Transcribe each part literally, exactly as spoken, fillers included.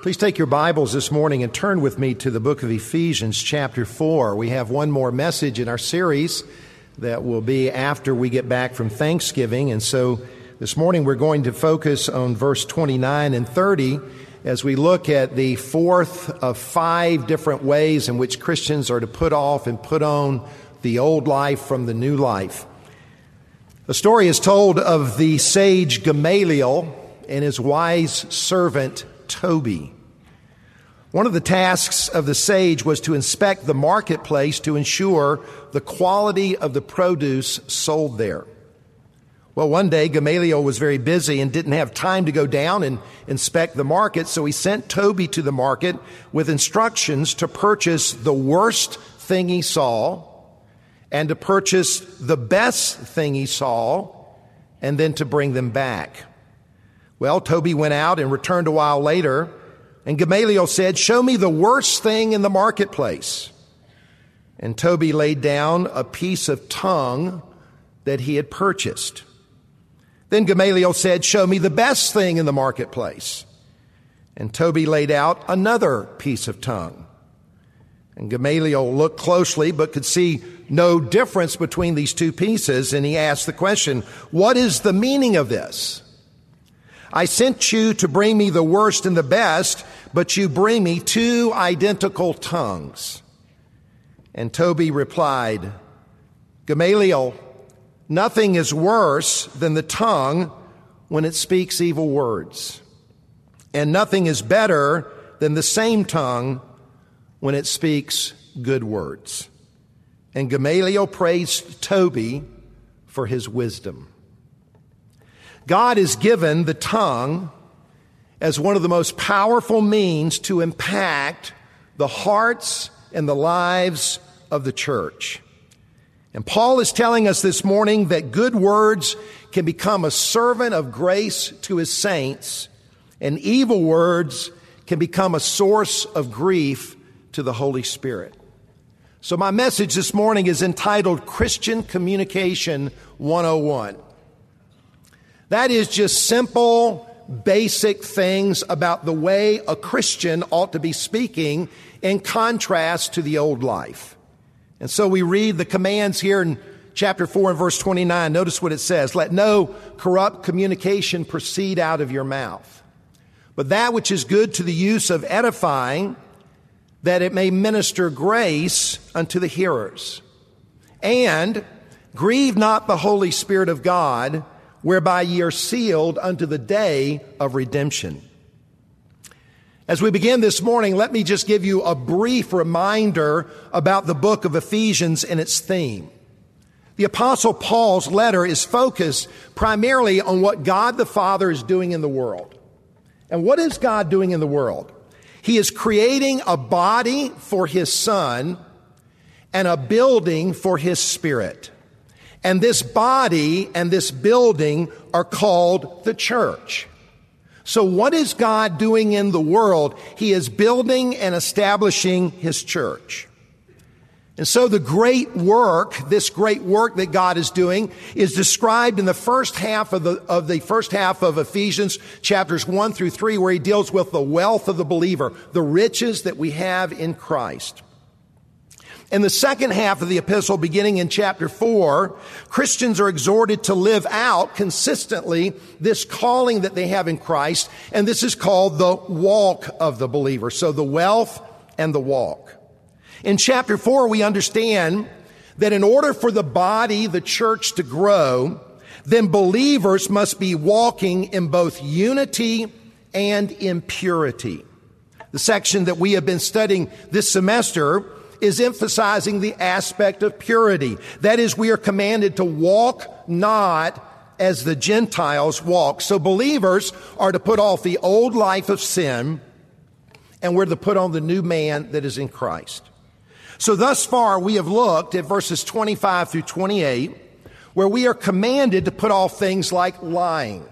Please take your Bibles this morning and turn with me to the book of Ephesians chapter four. We have one more message in our series that will be after we get back from Thanksgiving. And so this morning we're going to focus on verse twenty-nine and thirty as we look at the fourth of five different ways in which Christians are to put off and put on the old life from the new life. The story is told of the sage Gamaliel and his wise servant Toby. One of the tasks of the sage was to inspect the marketplace to ensure the quality of the produce sold there. Well, one day Gamaliel was very busy and didn't have time to go down and inspect the market, so he sent Toby to the market with instructions to purchase the worst thing he saw and to purchase the best thing he saw and then to bring them back. Well, Toby went out and returned a while later, and Gamaliel said, "Show me the worst thing in the marketplace." And Toby laid down a piece of tongue that he had purchased. Then Gamaliel said, "Show me the best thing in the marketplace." And Toby laid out another piece of tongue. And Gamaliel looked closely but could see no difference between these two pieces, and he asked the question, "What is the meaning of this? I sent you to bring me the worst and the best, but you bring me two identical tongues." And Toby replied, "Gamaliel, nothing is worse than the tongue when it speaks evil words, and nothing is better than the same tongue when it speaks good words." And Gamaliel praised Toby for his wisdom. God has given the tongue as one of the most powerful means to impact the hearts and the lives of the church. And Paul is telling us this morning that good words can become a servant of grace to his saints, and evil words can become a source of grief to the Holy Spirit. So my message this morning is entitled Christian Communication one oh one. That is just simple, basic things about the way a Christian ought to be speaking in contrast to the old life. And so we read the commands here in chapter four and verse twenty-nine. Notice what it says. "Let no corrupt communication proceed out of your mouth, but that which is good to the use of edifying, that it may minister grace unto the hearers. And grieve not the Holy Spirit of God, whereby ye are sealed unto the day of redemption." As we begin this morning, let me just give you a brief reminder about the book of Ephesians and its theme. The Apostle Paul's letter is focused primarily on what God the Father is doing in the world. And what is God doing in the world? He is creating a body for his Son and a building for his Spirit. And this body and this building are called the church. So what is God doing in the world? He is building and establishing his church. And so the great work, this great work that God is doing, is described in the first half of the, of the first half of Ephesians chapters one through three, where he deals with the wealth of the believer, the riches that we have in Christ. In the second half of the epistle, beginning in chapter four, Christians are exhorted to live out consistently this calling that they have in Christ, and this is called the walk of the believer. So the wealth and the walk. In chapter four, we understand that in order for the body, the church, to grow, then believers must be walking in both unity and in purity. The section that we have been studying this semester is emphasizing the aspect of purity. That is, we are commanded to walk not as the Gentiles walk. So believers are to put off the old life of sin, and we're to put on the new man that is in Christ. So thus far, we have looked at verses twenty-five through twenty-eight, where we are commanded to put off things like lying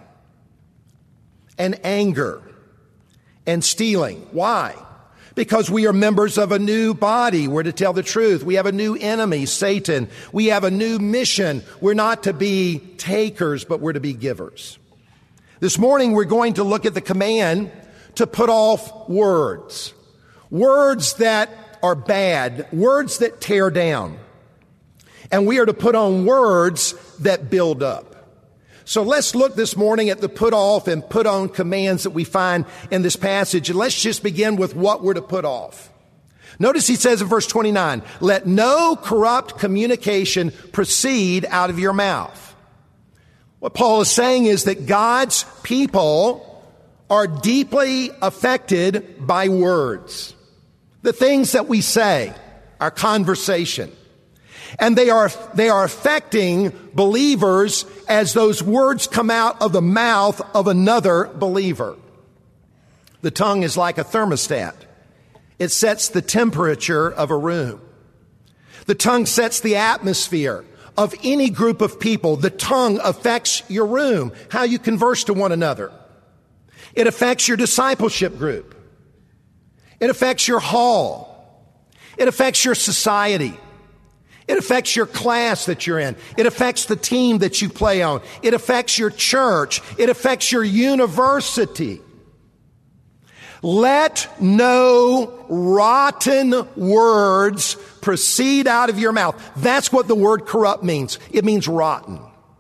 and anger and stealing. Why? Because we are members of a new body. We're to tell the truth. We have a new enemy, Satan. We have a new mission. We're not to be takers, but we're to be givers. This morning, we're going to look at the command to put off words. Words that are bad, words that tear down. And we are to put on words that build up. So let's look this morning at the put off and put on commands that we find in this passage. And let's just begin with what we're to put off. Notice he says in verse twenty-nine, let no corrupt communication proceed out of your mouth. What Paul is saying is that God's people are deeply affected by words. The things that we say, our conversation. And they are, they are affecting believers as those words come out of the mouth of another believer. The tongue is like a thermostat. It sets the temperature of a room. The tongue sets the atmosphere of any group of people. The tongue affects your room, how you converse to one another. It affects your discipleship group. It affects your hall. It affects your society. It affects your class that you're in. It affects the team that you play on. It affects your church. It affects your university. Let no rotten words proceed out of your mouth. That's what the word corrupt means. It means rotten.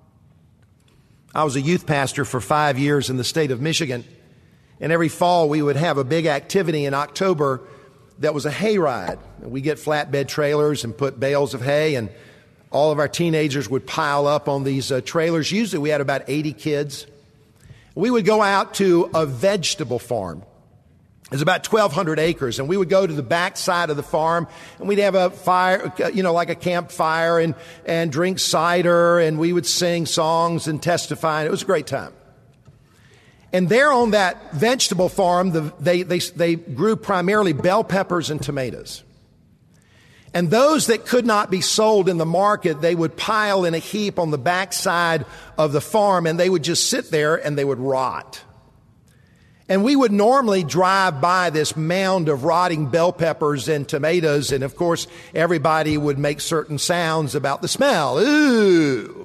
I was a youth pastor for five years in the state of Michigan. And every fall we would have a big activity in October that was a hayride. We get flatbed trailers and put bales of hay, and all of our teenagers would pile up on these uh, trailers. Usually we had about eighty kids. We would go out to a vegetable farm. It's about twelve hundred acres, and we would go to the back side of the farm, and we'd have a fire, you know, like a campfire, and, and drink cider, and we would sing songs and testify, and it was a great time. And there on that vegetable farm, the, they, they, they grew primarily bell peppers and tomatoes. And those that could not be sold in the market, they would pile in a heap on the backside of the farm, and they would just sit there and they would rot. And we would normally drive by this mound of rotting bell peppers and tomatoes, and of course, everybody would make certain sounds about the smell. Ooh!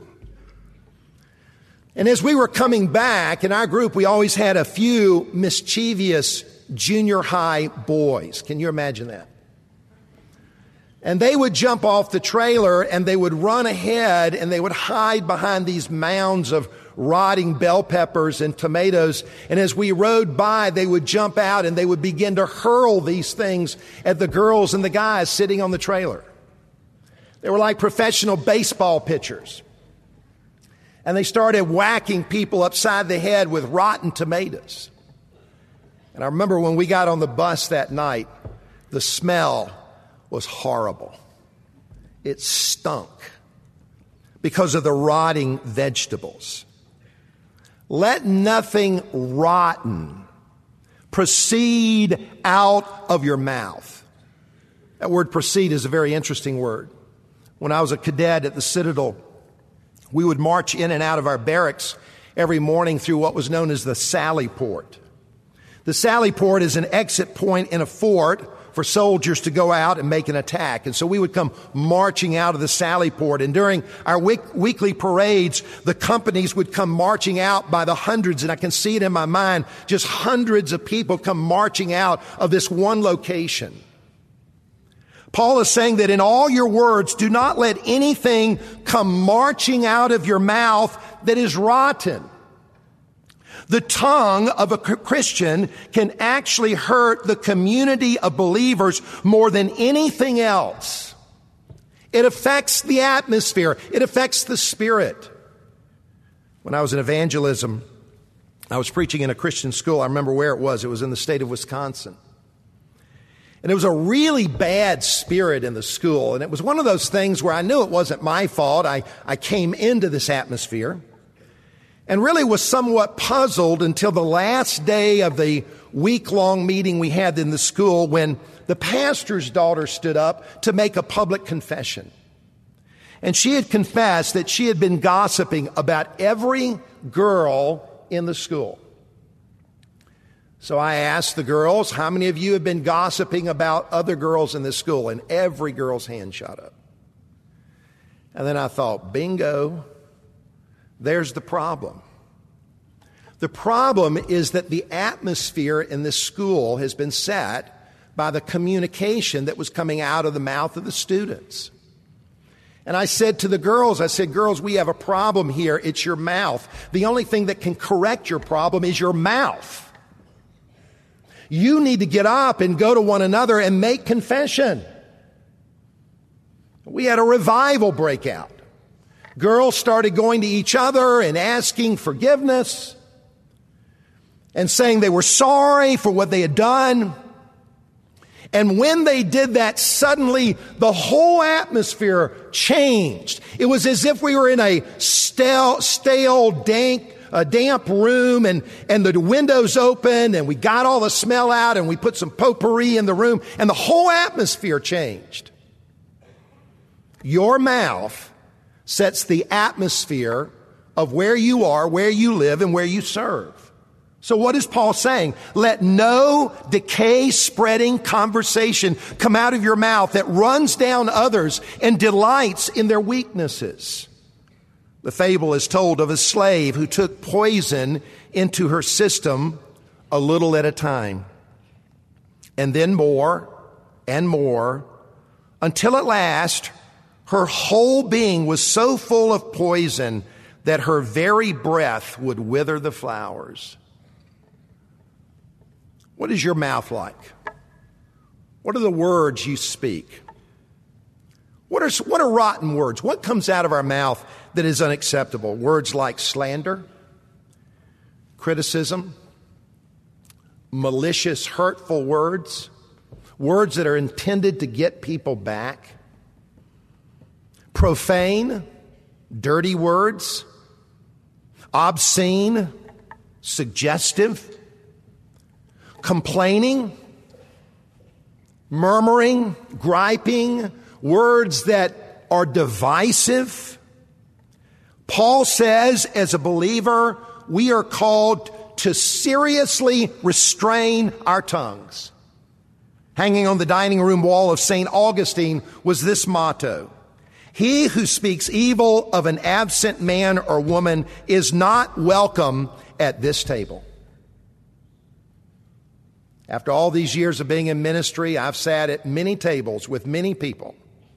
And as we were coming back, in our group, we always had a few mischievous junior high boys. Can you imagine that? And they would jump off the trailer and they would run ahead and they would hide behind these mounds of rotting bell peppers and tomatoes. And as we rode by, they would jump out and they would begin to hurl these things at the girls and the guys sitting on the trailer. They were like professional baseball pitchers. And they started whacking people upside the head with rotten tomatoes. And I remember when we got on the bus that night, the smell was horrible. It stunk because of the rotting vegetables. Let nothing rotten proceed out of your mouth. That word proceed is a very interesting word. When I was a cadet at the Citadel, we would march in and out of our barracks every morning through what was known as the Sally Port. The Sally Port is an exit point in a fort for soldiers to go out and make an attack. And so we would come marching out of the Sally Port. And during our week, weekly parades, the companies would come marching out by the hundreds. And I can see it in my mind, just hundreds of people come marching out of this one location. Paul is saying that in all your words, do not let anything come marching out of your mouth that is rotten. The tongue of a Christian can actually hurt the community of believers more than anything else. It affects the atmosphere. It affects the spirit. When I was in evangelism, I was preaching in a Christian school. I remember where it was. It was in the state of Wisconsin. And it was a really bad spirit in the school. And it was one of those things where I knew it wasn't my fault. I, I came into this atmosphere and really was somewhat puzzled until the last day of the week-long meeting we had in the school when the pastor's daughter stood up to make a public confession. And she had confessed that she had been gossiping about every girl in the school. So I asked the girls, how many of you have been gossiping about other girls in this school? And every girl's hand shot up. And then I thought, bingo, there's the problem. The problem is that the atmosphere in this school has been set by the communication that was coming out of the mouth of the students. And I said to the girls, I said, girls, we have a problem here. It's your mouth. The only thing that can correct your problem is your mouth. You need to get up and go to one another and make confession. We had a revival breakout. Girls started going to each other and asking forgiveness and saying they were sorry for what they had done. And when they did that, suddenly the whole atmosphere changed. It was as if we were in a stale, stale, dank, a damp room, and, and the windows open, and we got all the smell out, and we put some potpourri in the room, and the whole atmosphere changed. Your mouth sets the atmosphere of where you are, where you live, and where you serve. So what is Paul saying? Let no decay-spreading conversation come out of your mouth that runs down others and delights in their weaknesses. The fable is told of a slave who took poison into her system a little at a time, and then more and more, until at last her whole being was so full of poison that her very breath would wither the flowers. What is your mouth like? What are the words you speak? What are, what are rotten words? What comes out of our mouth that is unacceptable? Words like slander, criticism, malicious, hurtful words, words that are intended to get people back, profane, dirty words, obscene, suggestive, complaining, murmuring, griping, words that are divisive. Paul says, as a believer, we are called to seriously restrain our tongues. Hanging on the dining room wall of Saint Augustine was this motto: he who speaks evil of an absent man or woman is not welcome at this table. After all these years of being in ministry, I've sat at many tables with many people.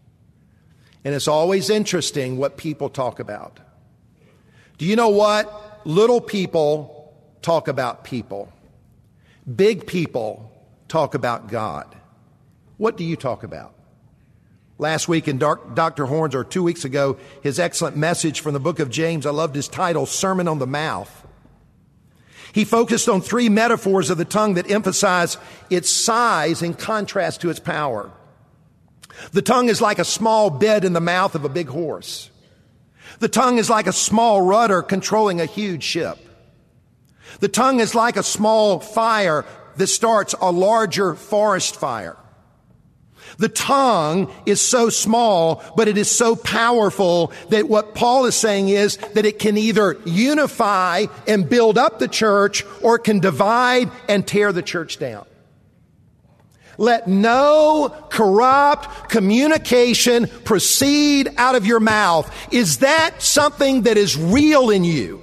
And it's always interesting what people talk about. Do you know what? Little people talk about people. Big people talk about God. What do you talk about? Last week in Doctor Horn's, or two weeks ago, his excellent message from the book of James, I loved his title, Sermon on the Mouth. He focused on three metaphors of the tongue that emphasize its size in contrast to its power. The tongue is like a small bit in the mouth of a big horse. The tongue is like a small rudder controlling a huge ship. The tongue is like a small fire that starts a larger forest fire. The tongue is so small, but it is so powerful that what Paul is saying is that it can either unify and build up the church, or it can divide and tear the church down. Let no corrupt communication proceed out of your mouth. Is that something that is real in you?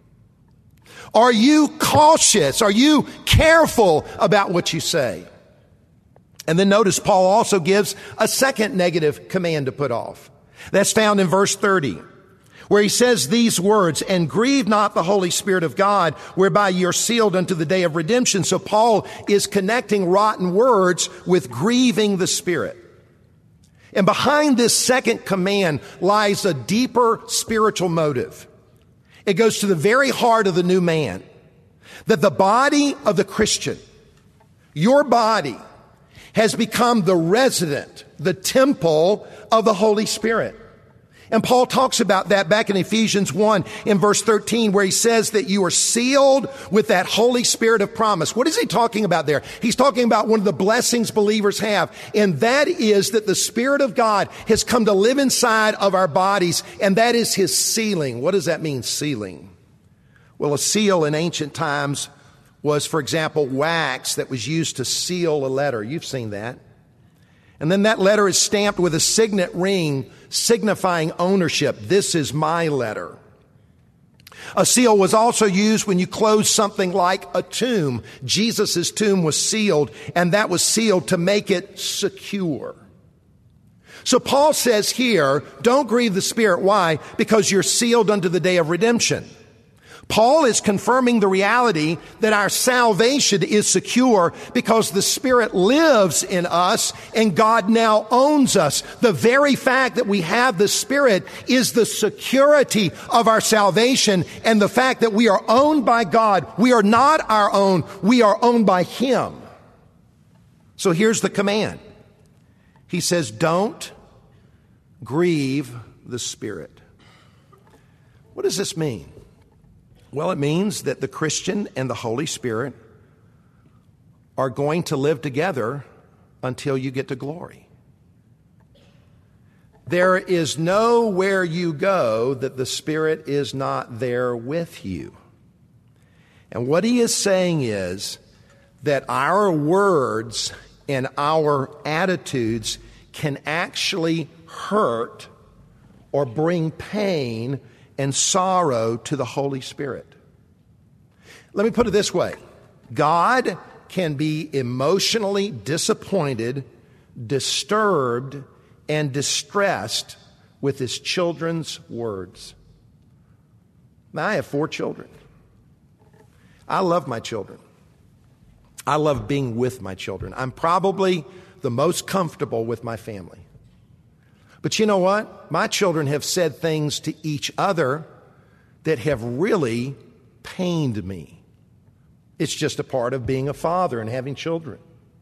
Are you cautious? Are you careful about what you say? And then notice Paul also gives a second negative command to put off. That's found in verse thirty, where he says these words, and grieve not the Holy Spirit of God, whereby you're sealed unto the day of redemption. So Paul is connecting rotten words with grieving the Spirit. And behind this second command lies a deeper spiritual motive. It goes to the very heart of the new man, that the body of the Christian, your body, has become the resident, the temple of the Holy Spirit. And Paul talks about that back in Ephesians one in verse thirteen, where he says that you are sealed with that Holy Spirit of promise. What is he talking about there? He's talking about one of the blessings believers have, and that is that the Spirit of God has come to live inside of our bodies, and that is his sealing. What does that mean, sealing? Well, a seal in ancient times was, for example, wax that was used to seal a letter. You've seen that. And then that letter is stamped with a signet ring signifying ownership. This is my letter. A seal was also used when you closed something like a tomb. Jesus' tomb was sealed, and that was sealed to make it secure. So Paul says here, don't grieve the Spirit. Why? Because you're sealed unto the day of redemption. Paul is confirming the reality that our salvation is secure because the Spirit lives in us and God now owns us. The very fact that we have the Spirit is the security of our salvation and the fact that we are owned by God. We are not our own. We are owned by Him. So here's the command. He says, don't grieve the Spirit. What does this mean? Well, it means that the Christian and the Holy Spirit are going to live together until you get to glory. There is nowhere you go that the Spirit is not there with you. And what he is saying is that our words and our attitudes can actually hurt or bring pain and sorrow to the Holy Spirit. Let me put it this way. God can be emotionally disappointed, disturbed, and distressed with His children's words. Now, I have four children. I love my children. I love being with my children. I'm probably the most comfortable with my family. But you know what? My children have said things to each other that have really pained me. It's just a part of being a father and having children.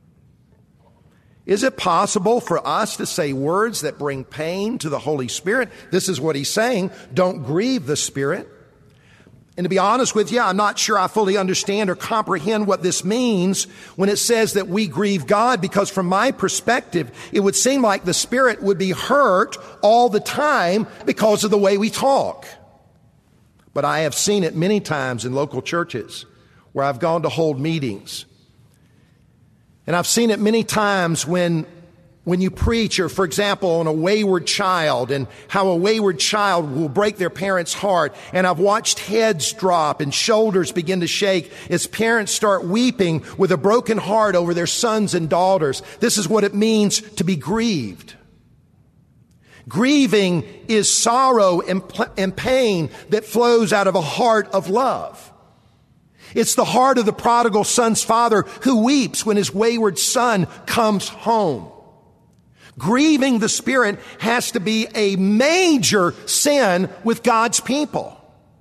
Is it possible for us to say words that bring pain to the Holy Spirit? This is what he's saying. Don't grieve the Spirit. And to be honest with you, I'm not sure I fully understand or comprehend what this means when it says that we grieve God, because from my perspective, it would seem like the Spirit would be hurt all the time because of the way we talk. But I have seen it many times in local churches where I've gone to hold meetings. And I've seen it many times when When you preach, or for example, on a wayward child, and how a wayward child will break their parents' heart. And I've watched heads drop and shoulders begin to shake as parents start weeping with a broken heart over their sons and daughters. This is what it means to be grieved. Grieving is sorrow and, and pain that flows out of a heart of love. It's the heart of the prodigal son's father who weeps when his wayward son comes home. Grieving the Spirit has to be a major sin with God's people.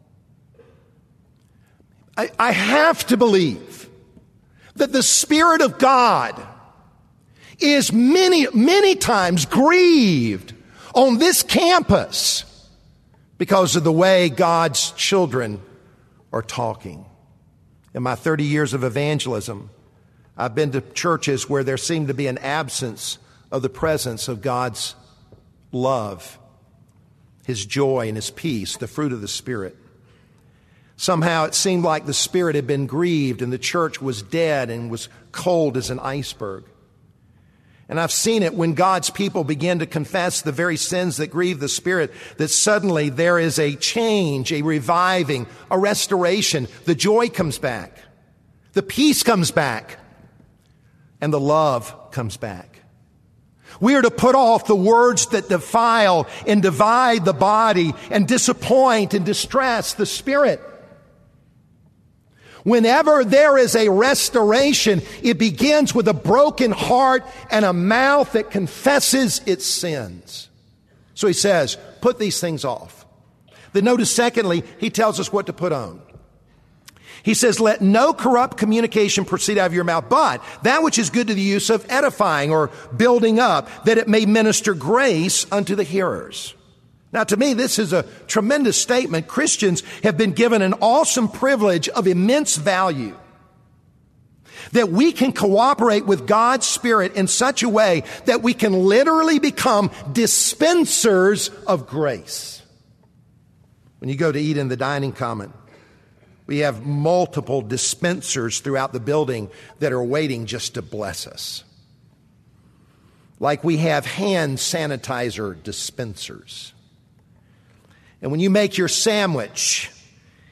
I, I have to believe that the Spirit of God is many, many times grieved on this campus because of the way God's children are talking. In my thirty years of evangelism, I've been to churches where there seemed to be an absence of the presence of God's love, His joy and His peace, the fruit of the Spirit. Somehow it seemed like the Spirit had been grieved and the church was dead and was cold as an iceberg. And I've seen it when God's people begin to confess the very sins that grieve the Spirit, that suddenly there is a change, a reviving, a restoration. The joy comes back, the peace comes back, and the love comes back. We are to put off the words that defile and divide the body and disappoint and distress the spirit. Whenever there is a restoration, it begins with a broken heart and a mouth that confesses its sins. So he says, put these things off. Then notice, secondly, he tells us what to put on. He says, let no corrupt communication proceed out of your mouth, but that which is good to the use of edifying or building up, that it may minister grace unto the hearers. Now, to me, this is a tremendous statement. Christians have been given an awesome privilege of immense value, that we can cooperate with God's Spirit in such a way that we can literally become dispensers of grace. When you go to eat in the dining common, we have multiple dispensers throughout the building that are waiting just to bless us. Like we have hand sanitizer dispensers. And when you make your sandwich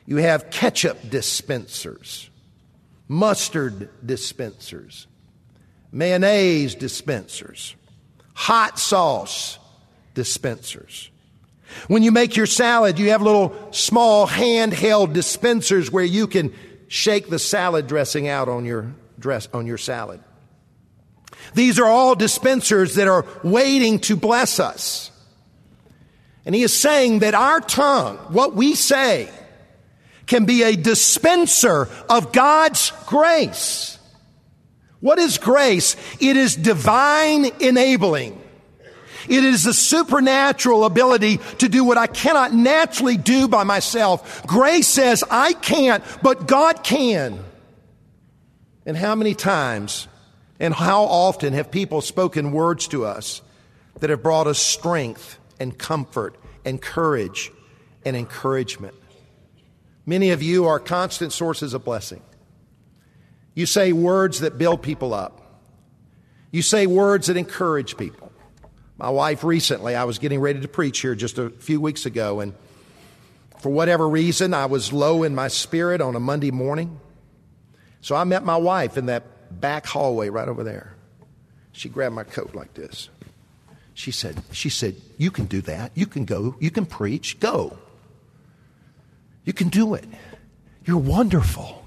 You have ketchup dispensers, mustard dispensers, mayonnaise dispensers, hot sauce dispensers. When you make your salad, you have little small handheld dispensers where you can shake the salad dressing out on your dress on your salad. These are all dispensers that are waiting to bless us. And he is saying that our tongue, what we say, can be a dispenser of God's grace. What is grace? It is divine enabling. It is the supernatural ability to do what I cannot naturally do by myself. Grace says I can't, but God can. And how many times and how often have people spoken words to us that have brought us strength and comfort and courage and encouragement? Many of you are constant sources of blessing. You say words that build people up. You say words that encourage people. My wife recently, I was getting ready to preach here just a few weeks ago, and for whatever reason, I was low in my spirit on a Monday morning. So I met my wife in that back hallway right over there. She grabbed my coat like this. She said, she said, you can do that. You can go. You can preach. Go. You can do it. You're wonderful.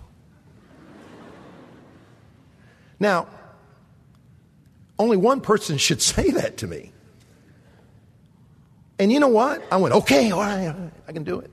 Now, only one person should say that to me. And you know what? I went, okay, all right, all right, I can do it.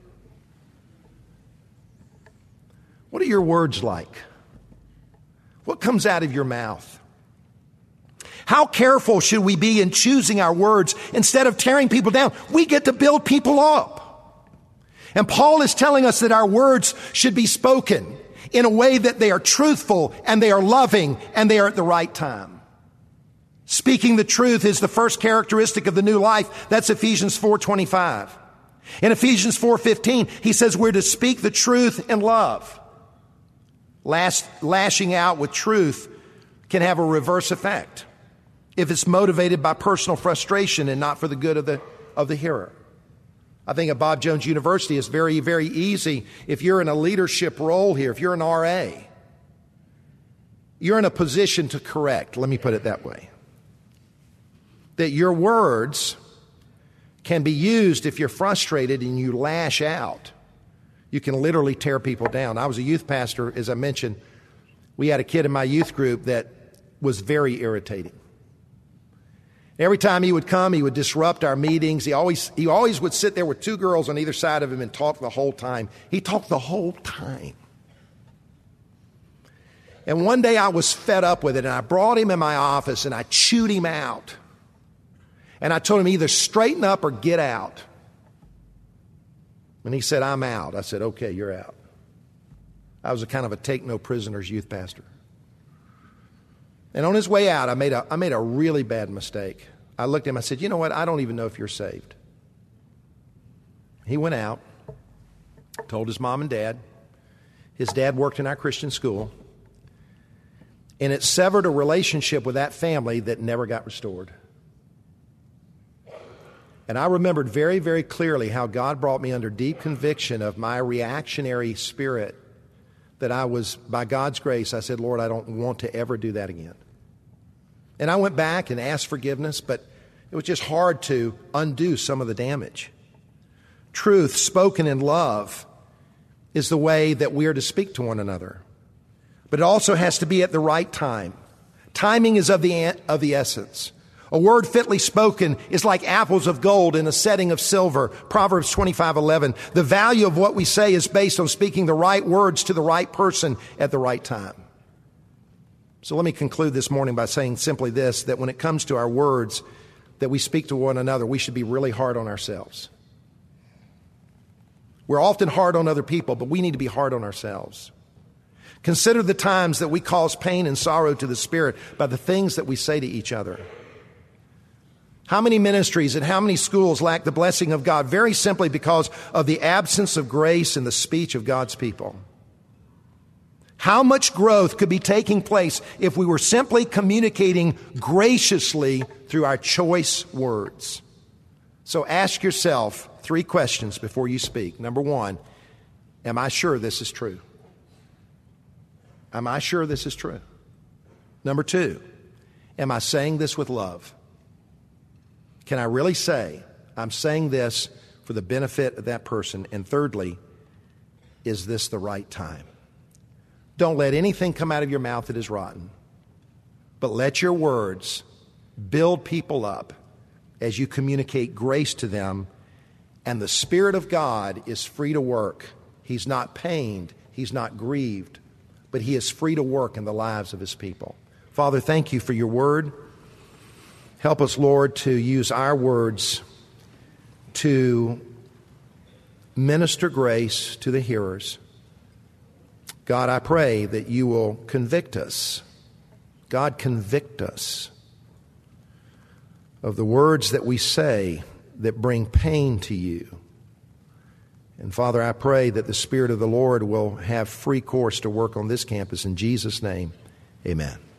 What are your words like? What comes out of your mouth? How careful should we be in choosing our words instead of tearing people down? We get to build people up. And Paul is telling us that our words should be spoken in a way that they are truthful and they are loving and they are at the right time. Speaking the truth is the first characteristic of the new life. That's Ephesians four twenty-five. In Ephesians four fifteen, he says we're to speak the truth in love. Lash, lashing out with truth can have a reverse effect if it's motivated by personal frustration and not for the good of the, of the hearer. I think at Bob Jones University it's very, very easy if you're in a leadership role here, if you're an R A, you're in a position to correct, let me put it that way. That your words can be used if you're frustrated and you lash out. You can literally tear people down. I was a youth pastor, as I mentioned. We had a kid in my youth group that was very irritating. Every time he would come, he would disrupt our meetings. He always, he always would sit there with two girls on either side of him and talk the whole time. He talked the whole time. And one day I was fed up with it, and I brought him in my office and I chewed him out. And I told him either straighten up or get out. And he said, I'm out. I said, okay, you're out. I was a kind of a take no prisoners youth pastor. And on his way out, I made a, I made a really bad mistake. I looked at him, I said, you know what? I don't even know if you're saved. He went out, told his mom and dad. His dad worked in our Christian school. And it severed a relationship with that family that never got restored. And I remembered very, very clearly how God brought me under deep conviction of my reactionary spirit, that I was, by God's grace, I said, Lord, I don't want to ever do that again. And I went back and asked forgiveness, but it was just hard to undo some of the damage. Truth spoken in love is the way that we are to speak to one another. But it also has to be at the right time. Timing is of the, of the essence. A word fitly spoken is like apples of gold in a setting of silver. Proverbs twenty-five eleven. The value of what we say is based on speaking the right words to the right person at the right time. So let me conclude this morning by saying simply this, that when it comes to our words that we speak to one another, we should be really hard on ourselves. We're often hard on other people, but we need to be hard on ourselves. Consider the times that we cause pain and sorrow to the Spirit by the things that we say to each other. How many ministries and how many schools lack the blessing of God very simply because of the absence of grace in the speech of God's people? How much growth could be taking place if we were simply communicating graciously through our choice words? So ask yourself three questions before you speak. Number one, Am I sure this is true? Am I sure this is true? Number two, am I saying this with love? Can I really say I'm saying this for the benefit of that person? And thirdly, is this the right time? Don't let anything come out of your mouth that is rotten, but let your words build people up as you communicate grace to them, and the Spirit of God is free to work. He's not pained, He's not grieved, but He is free to work in the lives of His people. Father, thank You for Your word. Help us, Lord, to use our words to minister grace to the hearers. God, I pray that You will convict us. God, convict us of the words that we say that bring pain to You. And Father, I pray that the Spirit of the Lord will have free course to work on this campus. In Jesus' name, amen.